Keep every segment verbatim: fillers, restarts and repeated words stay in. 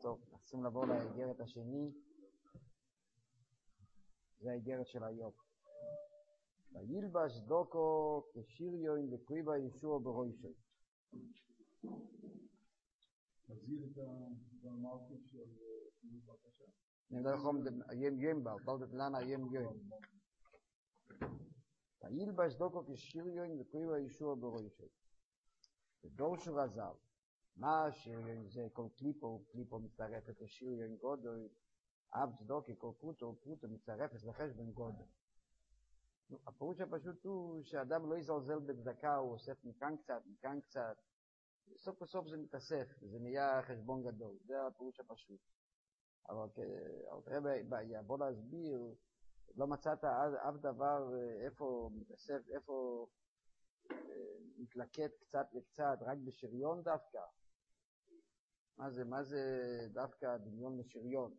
טוב, צריכים לעבור לאיגרת השני. זה האיגרת של היום. וילבש דוקו כשיריון וקריבה ישוע ברוישו. תחזיר את המערכת של בבקשה. אני לא יכול ים ים בל, בלדת לנה ים ים. וילבש דוקו כשיריון וקריבה ישוע ברוישו. ודורשו רזל. מה השריון זה? כל קליפו, קליפו מצטרפת לשריון גודל. אב צדוקי, כל פרוטו, פרוטו מצטרפת לחשבון גודל. הפירוש הפשוט הוא שאדם לא יזלזל בצדקה, הוא אוסף מכאן קצת, מכאן קצת. סוף בסוף זה מתאסף, זה נהיה חשבון גדול, זה הפירוש הפשוט. אבל תראה, יבוא להסביר, לא מצאת אף דבר איפה מתאסף, איפה מתלקט קצת וקצת, רק בשריון דווקא. מה זה, מה זה דווקא דמיון לשריון?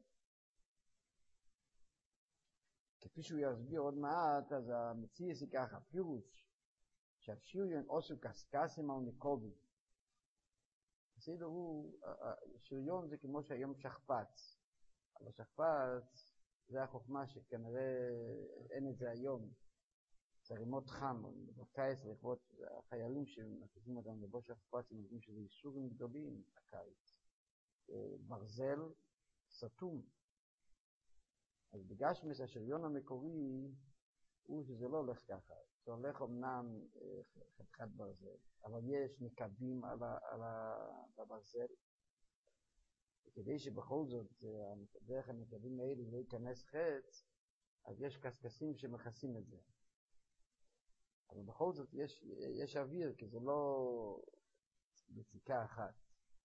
כפי שהוא יסביר עוד מעט, אז המציאס היא ככה, פירוש, שהשריון עושו קסקסים על נקובים. הסדר הוא, שריון זה כמו שהיום שכפץ, אבל שכפץ זה החוכמה שכנראה אין את זה היום. זה רימות חם, בקיץ לכבוד החיילים שמכניסים אותם לבוא שכפץ, הם יודעים שזה איסורים גדולים בקיץ. ברזל סתום. אז בגשמס השריון המקורי הוא שזה לא הולך ככה. זה הולך אמנם חתיכת ברזל, אבל יש נקבים על, ה, על הברזל. וכדי שבכל זאת דרך הנקבים האלה לא ייכנס חץ, אז יש קסקסים שמכסים את זה. אבל בכל זאת יש, יש אוויר, כי זה לא בציקה אחת.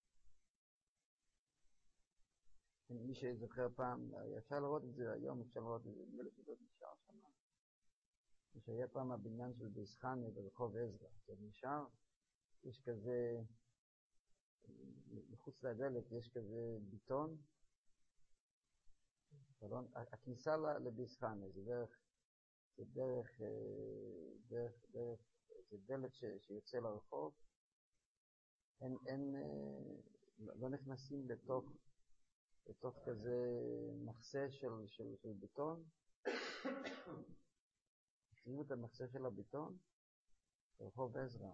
מי שזוכר פעם, אפשר לראות את זה היום, אפשר לראות את זה, מלא שדות נשאר שם. שהיה פעם הבניין של ביסחנה ברחוב עזרא, זה נשאר, יש כזה, מחוץ לדלת יש כזה ביטון, הכניסה לביסחנה, זה דרך, זה דרך, דרך, דרך, זה דלת ש, שיוצא לרחוב, אין, אין, לא נכנסים לתוך, לתוך כזה מחסה של, של, של ביטון, תראו את המחסה של הביטון, ברחוב עזרא.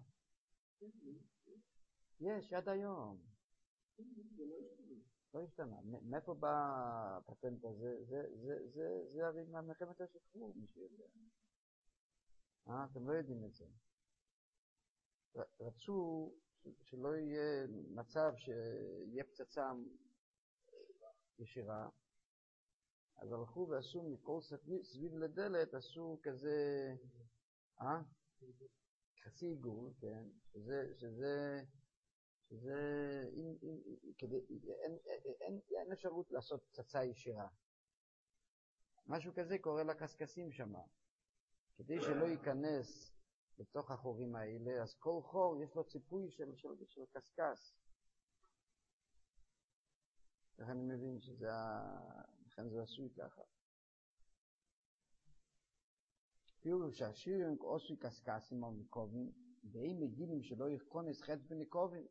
יש, עד היום. לא השתנה. מאיפה בא הפטנט הזה? זה הרי מהמלחמת השחרור, מי שיודע. אה, אתם לא יודעים את זה. רצו שלא יהיה מצב שיהיה פצצה ישירה, אז הלכו ועשו מכל סביב לדלת, עשו כזה, אה? חצי עיגול, כן, שזה, שזה, שזה, אין, אין, כדי, אין, אין, אין אפשרות לעשות פצצה ישירה. משהו כזה קורה לקסקסים שם. כדי שלא ייכנס לתוך החורים האלה, אז כל חור יש לו ציפוי של, של, של קסקס. איך אני מבין שזה, לכן זה עשוי ככה. פירוש שהשריון עושוי קסקסים על נקובים, ואם מגילים שלא יכונס חץ בנקובים.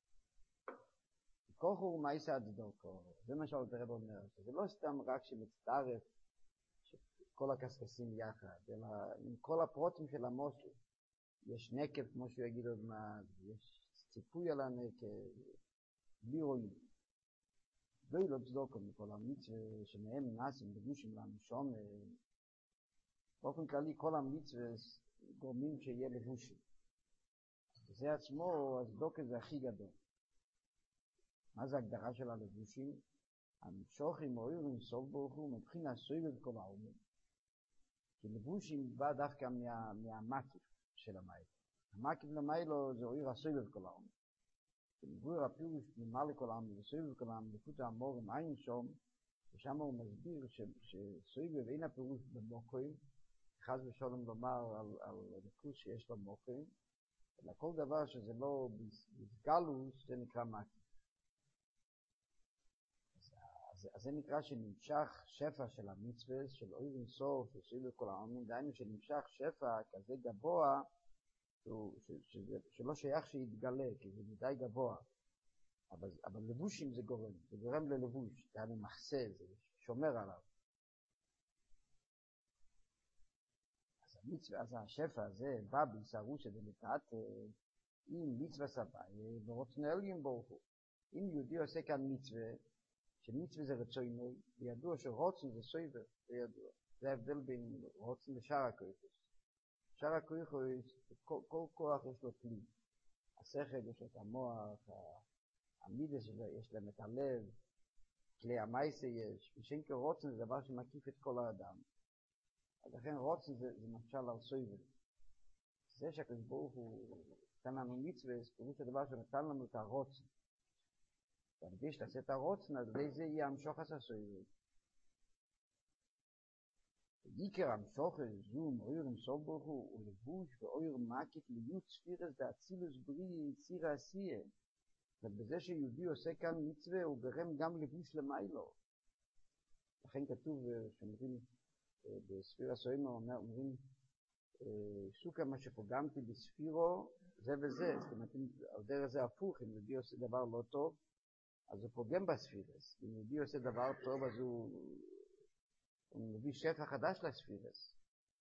כל חור מייסה הצדוקו, זה מה שאלת הרב אומר, זה לא סתם רק שמצטרף כל הקסקסים יחד, אלא עם כל הפרוטים של המושל. יש נקב, כמו שהוא יגיד עוד מעט, יש ציפוי על הנקב, בלי רואים. לא ילוב צדוקו מכל המצווה שמהם נעשים בגושים לנשום. באופן כללי כל המצווה גורמים שיהיה לבושים. זה עצמו, הצדוקה זה הכי גדול. מה זה הגדרה של הלבושים? המשוחים מועירים סוף ברוך הוא מבחינה סויב וכל העולם. כי לבושים בא דווקא מה, מהמקיף של המייל. המקיף למיילו זה עיר הסויב וכל העולם. בגביר הפירוש פנימה לכל העם, וסויב וכל העם, לפות האמור עם עין שום, ושם הוא מסביר שסויב ואין הפירוש במוקרים, חז ושלום לומר על, על ריכוז שיש לו מוקרים, אלא כל דבר שזה לא בסגלוס, זה נקרא מקיף. אז, אז, אז זה נקרא שנמשך שפע של המצווה, של אויר אינסוף, של סויב וכל העם, דהיינו שנמשך שפע כזה גבוה, שלא שייך שיתגלה, כי זה מדי גבוה. אבל, אבל לבושים זה גורם, זה גורם ללבוש, זה היה מחסה, זה שומר עליו. אז המצווה, אז השפע הזה בא בישרוש דמתת, אם מצווה סבאי, ורוצן אלגים ברוך הוא. אם יהודי עושה כאן מצווה, שמצווה זה רצונו, וידוע שרוצן זה סויבר, זה ידוע. זה ההבדל בין רוצן לשאר הכויכוס. שאר הכויכוס, כל, כל כוח יש לו כלי. השכל יש לו את המוח, המידס שלו, יש להם את הלב, כלי המייסה יש, ושאין כרוצן זה דבר שמקיף את כל האדם. אז לכן רוצן זה, זה משל על סויבר. זה שהקדוש ברוך הוא נתן לנו מצווה, זה פירוש הדבר שנתן לנו את הרוצן. ועל שתעשה את הרוצן, אז זה יהיה המשוך הסויבר. עיקר המשוך זו מאויר אינסוף ברוך הוא, ולבוש ואויר מקיף להיות ספירס דאצילוס בריא יציר העשייה. ובזה שיהודי עושה כאן מצווה, הוא גרם גם לבוש למיילו. לכן כתוב, שאומרים, בספיר הסוימה, אומרים, סוכה מה שפוגמתי בספירו, זה וזה. זאת אומרת, על דרך זה הפוך, אם יהודי עושה דבר לא טוב, אז הוא פוגם בספירס. אם יהודי עושה דבר טוב, אז הוא, הוא מביא שפע חדש לספירס.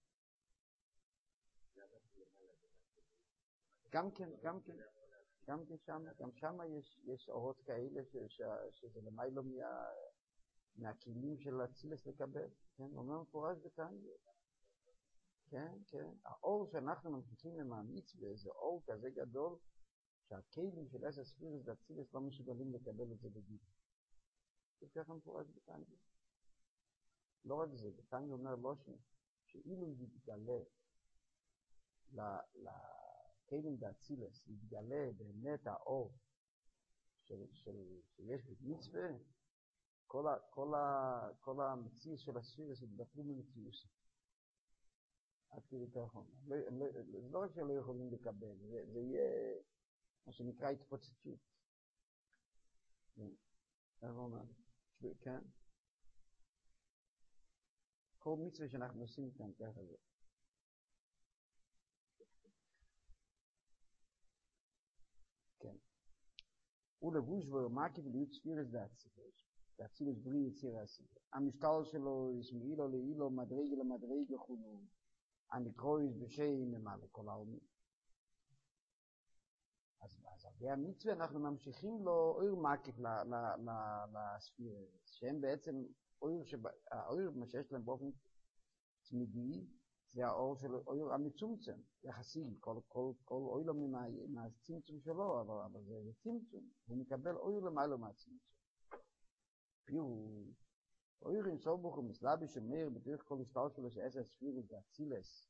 גם כן, גם כן. גם שם, גם שם יש, יש אורות כאלה ש, ש, שזה למיילו מה, מהכלים של הצילס לקבל, כן? אומר מפורש בתניא. כן, כן. האור שאנחנו ממשיכים עם המצווה זה אור כזה גדול שהכלים של עשר ספירס והצילס לא מסוגלים לקבל את זה בגיל. זה ככה מפורש בתניא. לא רק זה, בתניא אומר לא ש... שאילו יתגלה ל... ל... כלים דאצילס, יתגלה באמת האור של, של, שיש במצווה, כל, ה, כל, ה, כל המציאות של הספירס יתבטלו ממציאות. עד כדי כך. לא, לא, זה לא רק שלא יכולים לקבל, זה, זה יהיה מה שנקרא התפוצצות. איך אומר? כן? כל מצווה שאנחנו עושים כאן ככה זה. הוא לבוש ורמקיף להיות ספירס דאצילוס. דאצילוס בריא יציר העשייה. המשקל שלו ישמעילו לאילו מדרגה למדרגה חולו. הנקרויס בשם ממלא כל העולמים. אז על ידי המצווה אנחנו ממשיכים לו אור מקיף לספירס, שהם בעצם אור, האור מה שיש להם באופן תמידי, זה האור של אור המצומצם, יחסי, כל, כל, כל אור לו מהצמצום שלו, אבל, אבל זה, זה צמצום, הוא מקבל אור למיילו מהצמצום. פירו, אור אינסוף ברוך הוא מסלבי שמאיר בדרך כל השטר שלו שעשר ספירס דאצילס,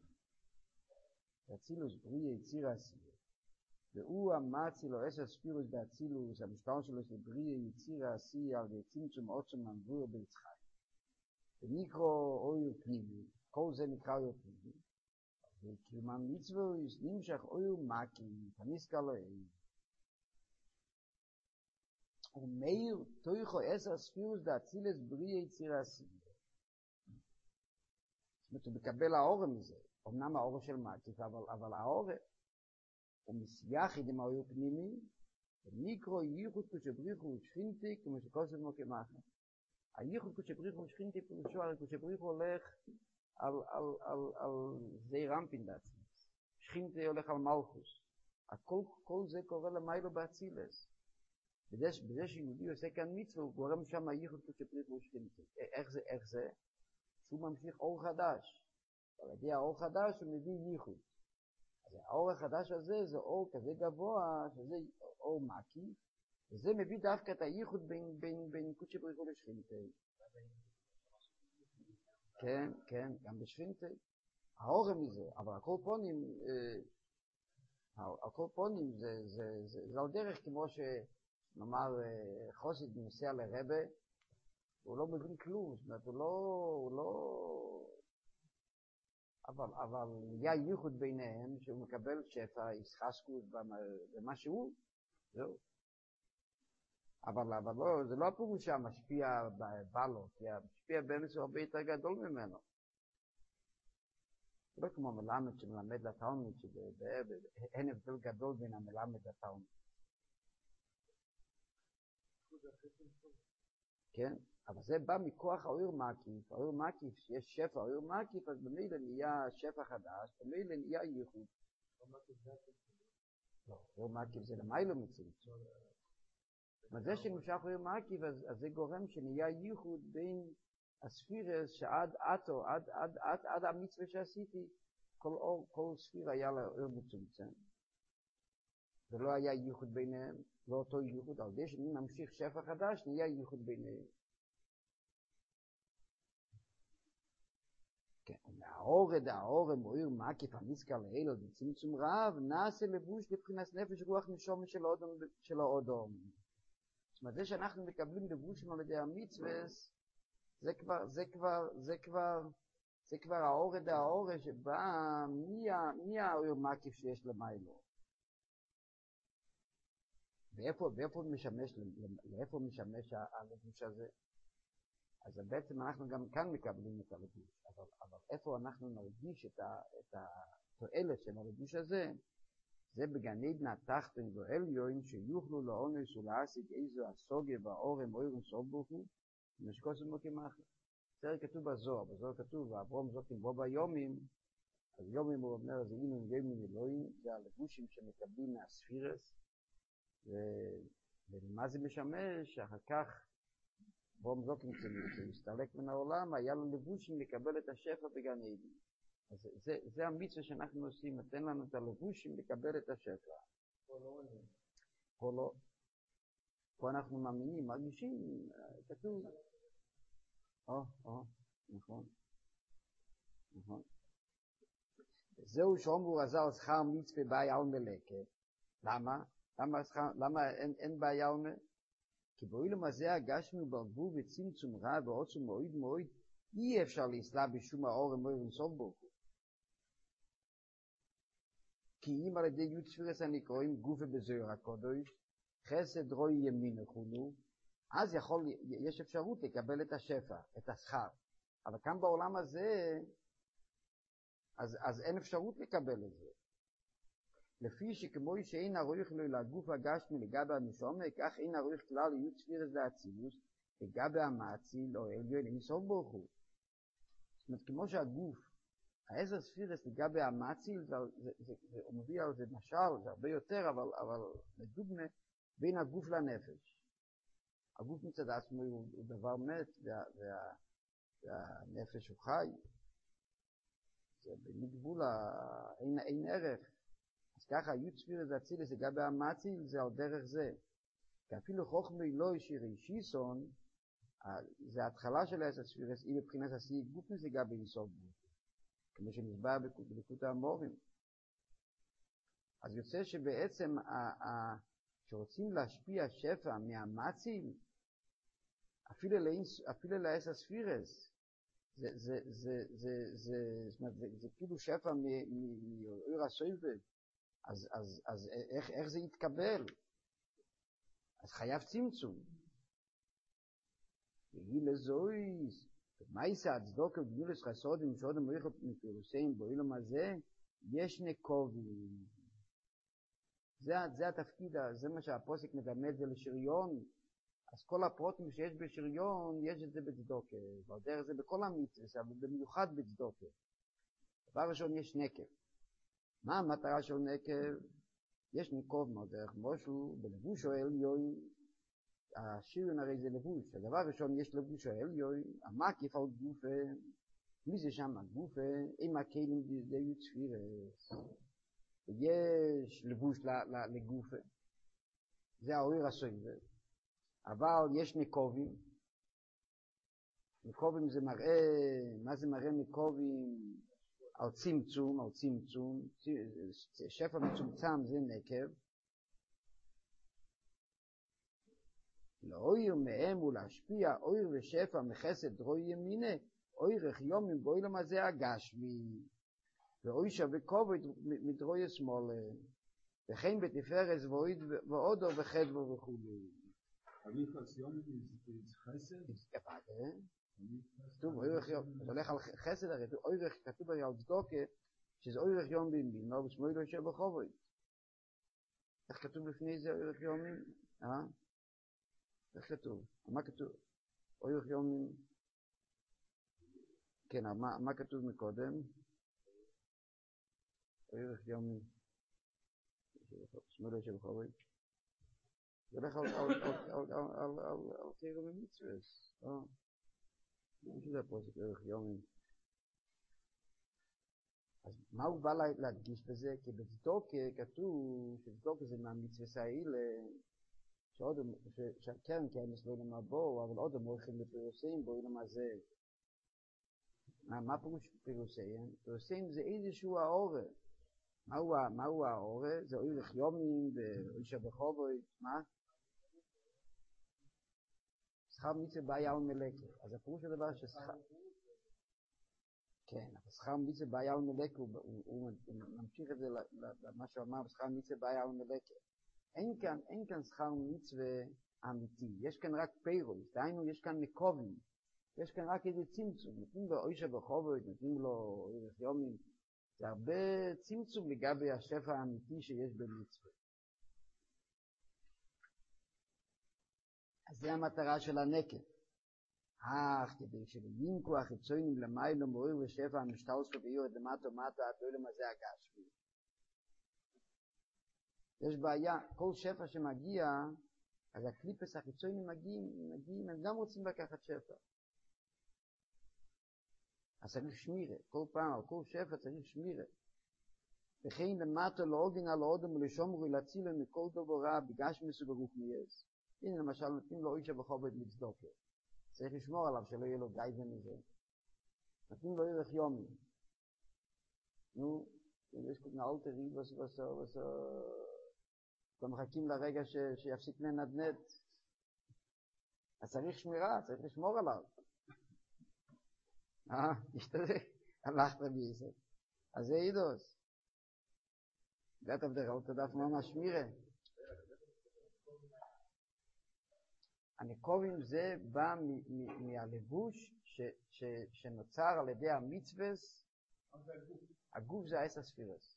דאצילוס בריא יציר העשייה, והוא המצי לו עשר ספירס דאצילוס, המשטר שלו של בריא יציר העשייה, על צמצום עוצם מנבוא ביצחי. ונקרו אור פנימי, כל זה נקרא אור פנימי. וכלמן מצווה נמשך אור מקי, תניסקה לו אין. ומאיר תויכו עשר ספירוס דאצילס בריא יציר העשייה. זאת אומרת, הוא מקבל האור מזה. אמנם האור של מקי, אבל, אבל האור הוא מסייחד עם האור פנימי, ונקרו ייחוד כשבריחו ושכינתי, כמו שכוסף מוקי מאחר. הייחוד כשבריחו ושכינתי פירושו, הרי כשבריחו הולך על, על, על, על זי רמפין דאצילס. שכינתי הולך על מלכוס. הכל, כל זה קורה למיילו באצילס. בזה, בזה שיהודי עושה כאן מצווה, הוא גורם שם הייחוד כשבריחו ושכינתי. איך זה, איך זה? שהוא ממשיך אור חדש. על ידי האור חדש הוא מביא ייחוד. אז האור החדש הזה זה אור כזה גבוה, שזה אור מקי, וזה מביא דווקא את הייחוד בין, בין, בין קודשי בריחו לשכינתי. כן, כן, גם בשכינתי. האור מזה, אבל הכל פונים, הכל פונים זה, זה, זה, זה על דרך כמו שנאמר חוסיד נוסע לרבה, הוא לא מבין כלום, זאת אומרת, הוא לא, הוא לא, אבל, אבל היה ייחוד ביניהם שהוא מקבל שפע, ישחסקות במה שהוא, זהו. אבל, אבל לא, זה לא הפירוש שהמשפיע בבעלו, כי המשפיע באמת הוא הרבה יותר גדול ממנו. זה לא כמו מלמד שמלמד לתלמיד, שאין הבדל גדול בין המלמד לתלמיד. כן? אבל זה בא מכוח האור מקיף, האור מקיף, שיש שפע, האור מקיף, אז במילא נהיה שפע חדש, במילא נהיה ייחוד. לא, האור מקיף זה למיילו מצמצום. אבל זה שנמשך האור מקיף, אז זה גורם שנהיה ייחוד בין הספירס שעד עתו, עד, עד, עד, עד המצווה שעשיתי, כל אור, כל ספיר היה לה אור מצומצם. ולא היה ייחוד ביניהם, לא אותו ייחוד, על זה שאני ממשיך שפע חדש, נהיה ייחוד ביניהם. כן, והאורד, האורד, מועיר מקיף, המזכר לאלו, בצמצום רב, נעשה לבוש לבחינת נפש רוח נשום של האודום. זאת אומרת, זה שאנחנו מקבלים לבושים על ידי המצווה, זה כבר, זה כבר, זה כבר, זה כבר האורד, האורד שבא, מי האור מקיף שיש למיילו? ואיפה, ואיפה משמש, לאיפה משמש הלבוש הזה? אז בעצם אנחנו גם כאן מקבלים את הלבוש, אבל, אבל איפה אנחנו נרגיש את, ה, את התועלת של הלבוש הזה? זה בגן עדן התחתון והעליון שיוכלו לאונס ולהשיג איזו הסוגיה והאורם אוירם סובוכו, משקוס ומוקים אחר. זה כתוב בזוהר, בזוהר כתוב, ואברום זוקים בו ביומים, אז יומים הוא אומר, זה אינם ימים אלוהים, זה הלבושים שמקבלים מהספירס, ולמה זה משמש? אחר כך ברום זוקים שמסתלק מן העולם, היה לו לבושים לקבל את השפע בגן עדן. אז זה, זה המצווה שאנחנו עושים, נתן לנו את הלבושים לקבל את השפע. פה לא רואים. פה לא. פה אנחנו מאמינים, מרגישים, כתוב. או, או, נכון. נכון. זהו שאומרו עזר שכר מצווה באי על מלאקה. למה? למה, שכר, למה אין, אין באי על מלאקה? כי באוילם הזה הגשנו ברבו וצמצום רע ועוצם מועיד מועיד, אי אפשר להסלה בשום האור אמור אינסוף ברוך הוא. כי אם על ידי י' ספירס הנקראים גופה בזוהר הקודש, חסד רוי ימין וכו', אז יכול, יש אפשרות לקבל את השפע, את השכר. אבל כאן בעולם הזה, אז, אז אין אפשרות לקבל את זה. לפי שכמו שאין הרוח לו לגוף הגשמי לגבי המשומע, כך אין הרוח כלל להיות ספירס להצילוס, לגבי המאציל או עליון אינסוף ברוך הוא. זאת אומרת, כמו שהגוף, העשר ספירס לגבי המאציל, זה, זה, זה, זה, הוא מביא על זה משל, זה הרבה יותר, אבל, אבל לדוגמה, בין הגוף לנפש. הגוף מצד עצמו הוא, הוא דבר מת, וה, וה, והנפש הוא חי. זה בגבול, אין, אין ערך. אז ככה, י' ספירס להצילוס לגבי המאציל, זה על דרך זה. כי אפילו חוכמי לא ישיר אישיסון, זה ההתחלה של העשר ספירס, היא מבחינת עשייה גופנס לגבי אינסוף ברוך הוא. כמו שמסבר בליקוטי המורים. אז יוצא שבעצם כשרוצים להשפיע שפע מהמאציל, אפילו לעשר ספירס, זה, זה, זה, זה, זה, זאת אומרת, זה, זה כאילו שפע מאור הסובב. אז, אז, אז איך, איך זה יתקבל? אז חייב צמצום. והיא לזויס, מה יישא הצדוק וגדולס חסודים שעודם מריחות מפירוסים באילום הזה, יש נקובים. זה, זה התפקיד, זה מה שהפוסק מדמה את זה לשריון. אז כל הפרוטים שיש בשריון, יש את זה בצדוקה. ועל דרך זה בכל המצווה, אבל במיוחד בצדוקה. דבר ראשון, יש נקב. מה המטרה של נקב? יש נקוב מאוד דרך משהו, בלבוש או עליון, השריון הרי זה לבוש. הדבר ראשון, יש לבוש או עליון, המקיף על גופה, מי זה שם הגופה? עם הכלים זה יוצפירס. יש לבוש לגופה. זה האור הסובב. אבל יש נקובים. נקובים זה מראה, מה זה מראה נקובים? על צמצום, על צמצום, שפע מצומצם זה נקב. לאויר מהם ולהשפיע אויר ושפע מחסד רוי ימינה, אוירך יומים באילום הזה הגשמי, ואוישה וכובד מדרוי שמאלה, וכן בתפארס ועודו וחדבו וכו'. אביחס יומים זה חסד? כפת, כתוב אוירך יום, זה הולך על חסד הרי, אוירך כתוב הרי על צדוקה, שזה אוירך יום בימינו, ושמואל יושב בחובד. איך כתוב לפני זה אוירך יומים? אה? איך כתוב? מה כתוב? אורך יומים, כן, מה, מה כתוב מקודם? אורך יומים, שמואל של חורי. זה הולך על תירו ומצווס, לא? זה זה פה, זה אורך יומים. אז מה הוא בא להדגיש בזה? כי בצדוק כתוב, שבצדוק זה מהמצווס האלה, שהקרן כאמס לא ילמה בו, אבל עוד הם הולכים לפירוסים בו, ילמה זה. מה פירוש פירוסים? פירוסים זה איזשהו האורה. מהו האורה? זה אורך יומים, ואישה בחובוי, מה? שכר מצווה בעיה ומלקה. אז הפירוש הדבר ששכר... כן, אבל שכר מצווה בעיה ומלקה, הוא ממשיך את זה למה שהוא אמר, שכר מצווה בעיה ומלקה. אין כאן, אין כאן שכר מצווה אמיתי, יש כאן רק פירוס, דהיינו יש כאן מקובים, יש כאן רק איזה צמצום, נותנים לו אישה בחובות, נותנים לו אורך יומים, זה הרבה צמצום לגבי השפע האמיתי שיש במצווה. אז זה המטרה של הנקב. אך כדי שלינקו החיצונים למיילו מועיל ושפע המשתלשו ויורד למטה ומטה עד לא למזה הגשמי. יש בעיה, כל שפע שמגיע, אז הקליפס החיצונים מגיעים, מגיעים, הם גם רוצים לקחת שפע. אז צריך שמירה, כל פעם, על כל שפע צריך שמירה. וכן למטה לעוגן על האודם ולשומרו ולהציל מכל דבר רע, בגשמיס וברוחניאס. הנה למשל נותנים לו אישה בחובד מצדוקה. צריך לשמור עליו שלא יהיה לו גייזן מזה. נותנים לו ערך יומי. נו, יש כל נעלת ריב וסו וסו וסו... אתם מחכים לרגע ש... שיפסיק לנדנד. אז צריך שמירה, צריך לשמור עליו. אה, תשתדל, הלכת ביסק. אז זה עידוס. זה אתה בדרך, אתה דף ממש שמירה. הנקובים זה בא מהלבוש שנוצר על ידי המצווס. הגוף זה העשר ספירס.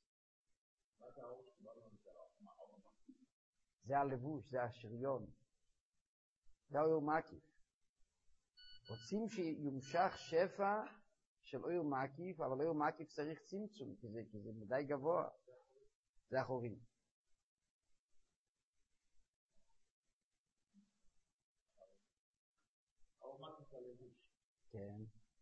זה הלבוש, זה השריון. זה האויר מקיף. רוצים שיומשך שפע של אויר מקיף, אבל אויר מקיף צריך צמצום, כי זה, כי זה מדי גבוה. זה החורים. כן.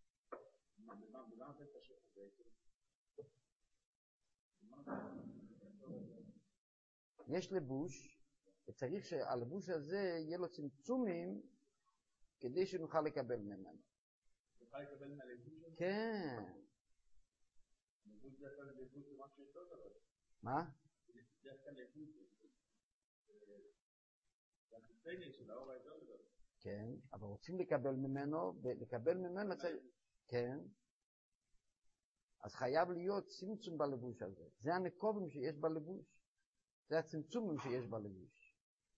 יש לבוש, וצריך שהלבוש הזה יהיה לו צמצומים כדי שנוכל לקבל ממנו. נוכל לקבל מהלבוש הזה? כן. לבוש זה יכול לבוש זה משהו יותר גדול. מה? זה יכול לבוש זה החיצוני של האור היותר גדול. כן, אבל רוצים לקבל ממנו, ולקבל ממנו צריך... כן. אז חייב להיות צמצום בלבוש הזה. זה הנקובים שיש בלבוש. זה הצמצומים שיש בלבוש.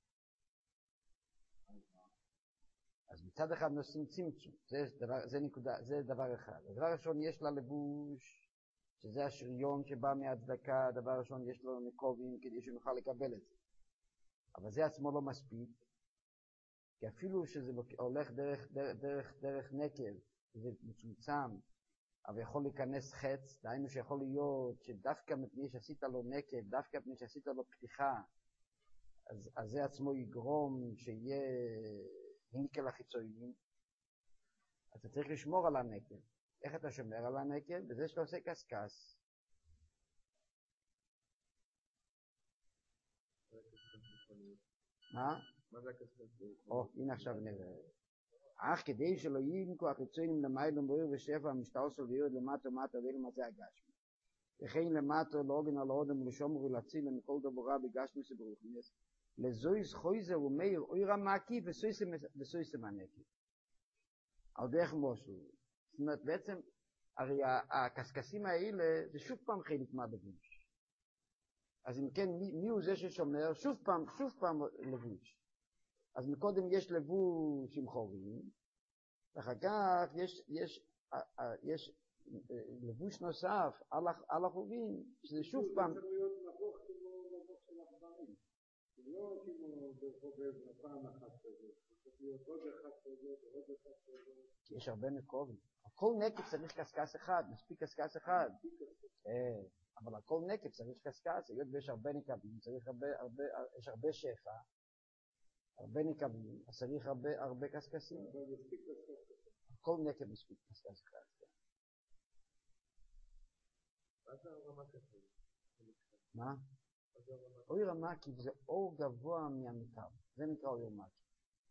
אז מצד אחד נושאים צמצום. זה, דבר, זה, נקודה, זה דבר אחד. הדבר ראשון יש ללבוש, שזה השריון שבא מהצדקה. הדבר ראשון יש לו נקובים כדי שנוכל לקבל את זה. אבל זה עצמו לא מספיק. כי אפילו שזה הולך דרך, דרך, דרך, דרך נקב, זה מצומצם, אבל יכול להיכנס חץ, דהיינו שיכול להיות שדווקא מפני שעשית לו נקב, דווקא מפני שעשית לו פתיחה, אז, אז זה עצמו יגרום שיהיה ניקל החיצוניים. אז אתה צריך לשמור על הנקב. איך אתה שומר על הנקב? בזה שאתה עושה קסקס. מה? מה זה הקסקס? או, הנה עכשיו נראה. אך כדי שלא ינקו החיצונים למיילום בוער ושפע המשתלשל ויורד למטה ומטה ולמזה הגשמי. וכן למטה לעוגן על האודם ולשומר ולהציל מכל דבר רע בגשמי שברוחניאס. לזויס חויזר ומאיר אויר המקיף וסויסם הנקי. על דרך מושל. זאת אומרת, בעצם, הרי הקסקסים האלה זה שוב פעם חלק מהלבוש. אז אם כן, מי, מי הוא זה ששומר? שוב פעם, שוב פעם לבוש. אז מקודם יש לבוש עם חורים, ואחר כך יש, יש, יש לבוש נוסף על, על החורים, שזה שוב פעם... לא כאילו ברחוב עזרא פעם אחת כזאת, צריך להיות עוד אחד כזאת, עוד אחד כזאת. כי יש הרבה נקבים. כל נקב צריך קשקש אחד, מספיק קשקש אחד. אבל על כל נקב צריך קשקש, היות ויש הרבה נקבים, צריך הרבה, הרבה, יש הרבה שפע, הרבה נקבים, אז צריך הרבה, הרבה קשקשים. כל נקב מספיק קשקש אחד. מה זה הרמה כזאת? מה? אוי רמקי זה אור גבוה מהמקב, זה נקרא אוי רמקי.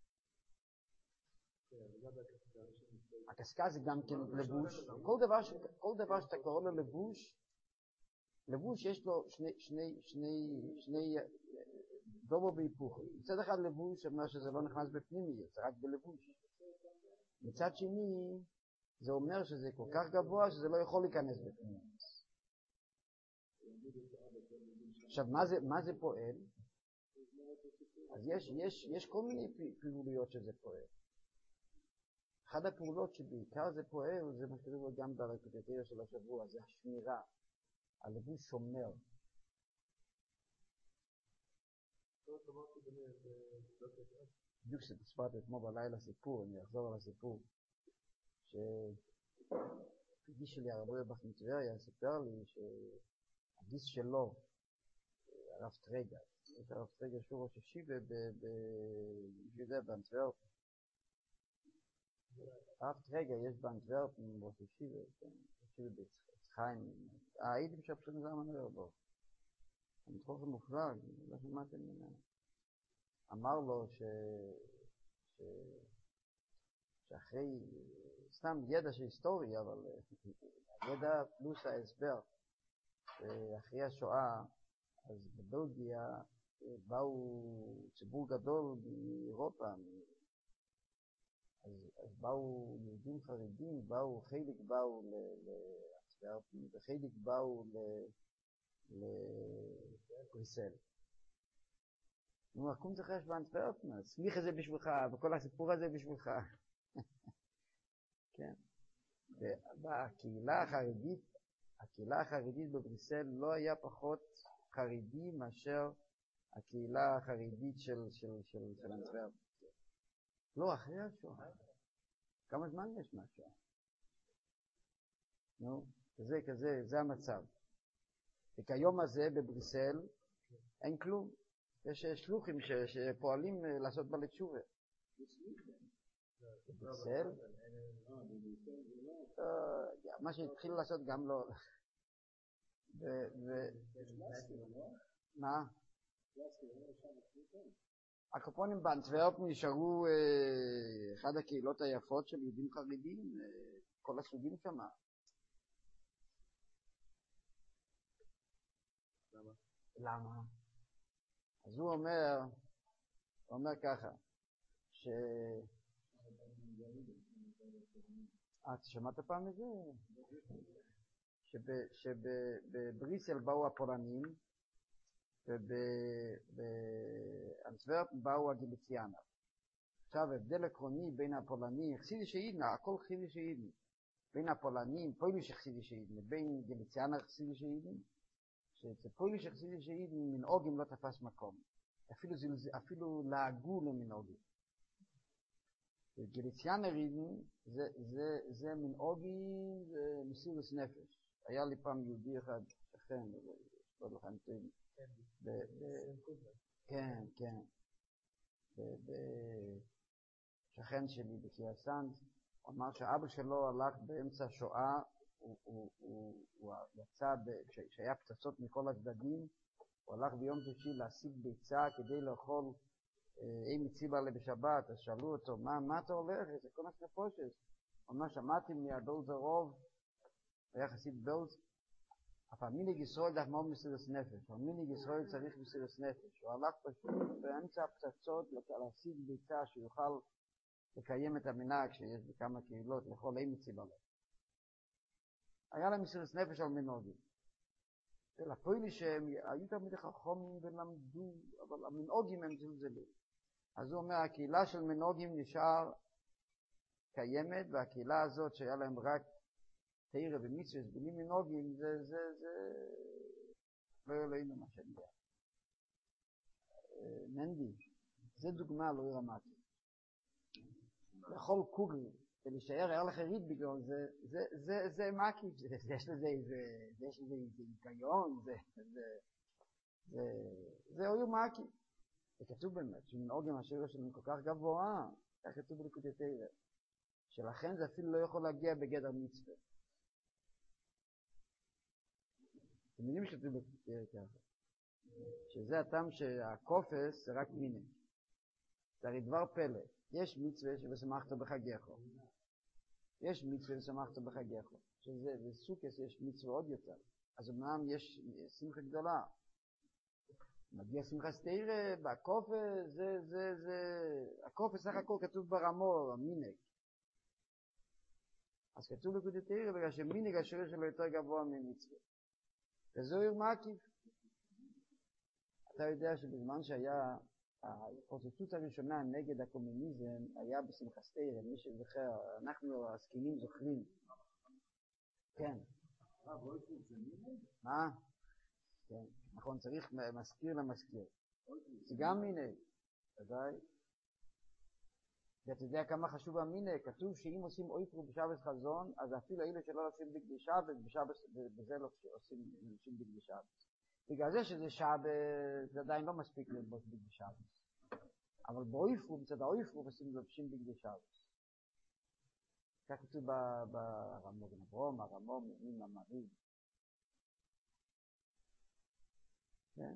הקשקש זה גם כן לבוש, כל דבר, ש... כל דבר שאתה קורא לו לבוש, לבוש יש לו שני, שני, שני, שני דובו בהיפוך. מצד אחד לבוש אומר שזה לא נכנס בפנימי, זה רק בלבוש. מצד שני, זה אומר שזה כל כך גבוה שזה לא יכול להיכנס בפנימי. עכשיו, מה זה, מה זה פועל? אז יש, יש, יש כל מיני פעולויות שזה פועל. אחת הפעולות שבעיקר זה פועל, זה מה שכתוב גם ברקפטריה של השבוע, זה השמירה. הלבוש שומר. בדיוק שתספרתי אתמול בלילה סיפור, אני אחזור על הסיפור, שהגיס שלי הרבה בחמיטבריה סיפר לי שהגיס שלו, הרב טרגר, יש הרב טרגר שהוא ראש ישיבה באנטוורפן. הרב טרגר יש באנטוורפן ראש ישיבה, ישיבה ביצחיים, הייתי משפשון את זה המנהר בו. המתחוך המופלג, לא שמעתם ממנו. אמר לו ש... ש... שאחרי, סתם ידע של היסטוריה, אבל ידע פלוס ההסבר, שאחרי השואה, אז בבלגיה באו ציבור גדול מאירופה, אז, אז באו יהודים חרדים, באו, חלק באו לאנטוורפן, וחלק באו לבריסל. נו, הקום צריך יש באנטוורפן, סמיך את זה בשבילך, וכל הסיפור הזה בשבילך. כן. והקהילה החרדית, הקהילה החרדית בבריסל לא היה פחות חרדי מאשר הקהילה החרדית של, של, של, של אנטוורפן. לא, אחרי השואה. כמה זמן יש מהשואה? נו, כזה, כזה, זה המצב. וכיום הזה בבריסל אין כלום. יש שלוחים ש, שפועלים לעשות בה לתשובה. בבריסל? מה שהתחילו לעשות גם לא. ו... מה? הקופונים באנטוורפן נשארו אה, אחד הקהילות היפות של יהודים חרדים, אה, כל הסוגים שם. למה? למה? אז הוא אומר, הוא אומר ככה, ש... אה, אתה שמעת פעם את זה? שבבריסל באו הפולנים, ובאנטוורפן באו הגליציאנר. עכשיו, הבדל עקרוני בין הפולנים, חסידי שאידן, הכל חסידי שאידן, בין הפולנים, פויליש חסידי שאידן, לבין גליציאנר חסידי שאידן, שפויליש חסידי שאידן מנהוגים לא תפס מקום. אפילו, אפילו לעגו למנהוגים. גליציאנר אידן, זה, זה, זה מנהוגים, זה מסירות נפש. היה לי פעם יהודי אחד, שכן, לא לכם טועים. כן, כן. שכן שלי בקריאסנד, הוא אמר שאבא שלו הלך באמצע השואה, הוא יצא, כשהיה פצצות מכל הצדדים, הוא הלך ביום שישי להשיג ביצה כדי לאכול אם הציבה לה בשבת, אז שאלו אותו, מה אתה הולך? זה כל מה שנפושת. הוא אמר, שמעתי מהדולז הרוב, היה חסיד בלז, אבל מיניג ישראל דרך מאוד מסירות נפש, אבל מיניג ישראל צריך מסירות נפש. הוא הלך פשוט באמצע הפצצות להשיג ביצה שיוכל לקיים את המנהג שיש בכמה קהילות, לכל אין מציבה לו. היה להם מסירות נפש על מנהוגים. ולפועלי שהם היו תמיד חכמים ולמדו, אבל המנהוגים הם זלזלים. אז הוא אומר, הקהילה של מנהוגים נשאר קיימת, והקהילה הזאת שהיה להם רק תאירה ומצווה, בלי מנהוגים, זה, זה, זה, לא אלוהינו מה שאני יודע. מנדי, זה דוגמה לא רמתי. לאכול קוגל ולהישאר ערך יריד בגלל זה, זה, זה, זה מקיף, זה, זה, יש לזה איזה, זה, יש לזה איזה היגיון, זה, זה, זה, זה אויר מקיף. זה כתוב באמת, שמנהוג עם השאיר שלנו כל כך גבוה, כך כתוב בליקוטי תורה. שלכן זה אפילו לא יכול להגיע בגדר מצווה. אתם יודעים שכתוב בליקוטי תורה ככה. שזה הטעם שהקופס זה רק מיני. זה הרי דבר פלא. יש מצווה שבשמחת בחגיך. יש מצווה שבשמחת בחגיך. שזה, בסוכס יש מצווה עוד יותר. אז אמנם יש שמחה גדולה. מגיע שמחה סתירה, בקופס, זה, זה, זה, הקופס סך הכל כתוב ברמור, המינג. אז כתוב בליקוטי תורה בגלל שמינג השריר שלו יותר גבוה ממצווה. וזה אויר מקיף. אתה יודע שבזמן שהיה ההתפוצצות הראשונה נגד הקומוניזם היה בשמחת תורה, מי שזוכר, אנחנו הזקנים זוכרים. כן. מה? כן. נכון, צריך מזכיר למזכיר. זה גם מיני. ודאי. ואתה יודע כמה חשוב המיני, כתוב שאם עושים אויפרו בשבת חזון, אז אפילו אלה שלא עושים בגדי שבת, בזה לא עושים בגדי שבת. בגלל זה שזה שבת, זה עדיין לא מספיק ללבוש בגדי שבת. אבל באויפרו, מצד האויפרו, עושים לובשים בגדי שבת. כך כתוב ברמור נברום, הרמור מבין המרים. כן.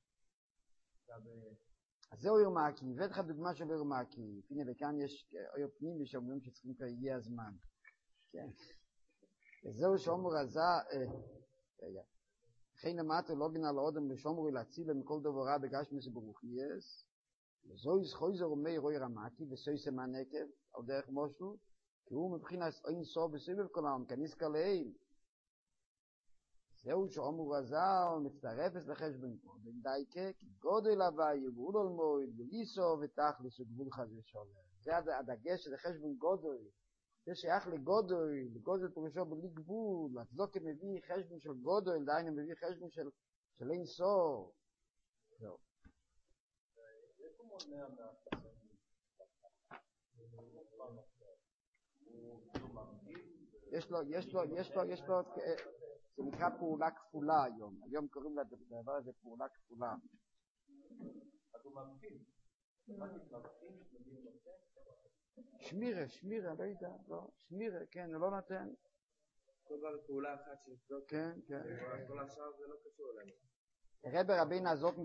אז זה אויר מקיף, הבאתי לך דוגמה של אויר מקיף. הנה, וכאן יש אויר פנימי שאומרים שצריכים כבר הגיע הזמן. כן. וזהו שאומר הזה, רגע. לכן אמרתי לא בינה לאודם לשומרו להציל מכל דברה בגשמי ברוכניאס. וזוהי חויזר אומר אויר מקיף וסוי סמן נקב על דרך מושלו, כי הוא מבחינת אין סוף בסביב כל העם, כניסקה לעיל. זהו שאומר הזל מצטרפת לחשבון פה, דייקה, כי גודל הווי ובול אלמויד וליסו ותכלס וגבול חזה שולה. זה הדגש של חשבון גודל. זה שייך לגודל, לגודל פרושו בלי גבול, הצדוקה מביא חשבון של גודל, דיינה מביא חשבון של, של אין סוף. זהו. איפה מונע מהפסקים? יש לו, יש לו, יש לו, יש לו, זה נקרא פעולה כפולה היום. היום קוראים לדבר הזה פעולה כפולה. אז הוא מבחין. מה זה מבחין שמבין נותן? שמירה, שמירה, לא יודע, לא, שמירה, כן, הוא לא נותן. כל דבר פעולה אחת שתבדוק. כן, כן. כל השאר זה לא קשור אלינו. הרב רבינו הזאת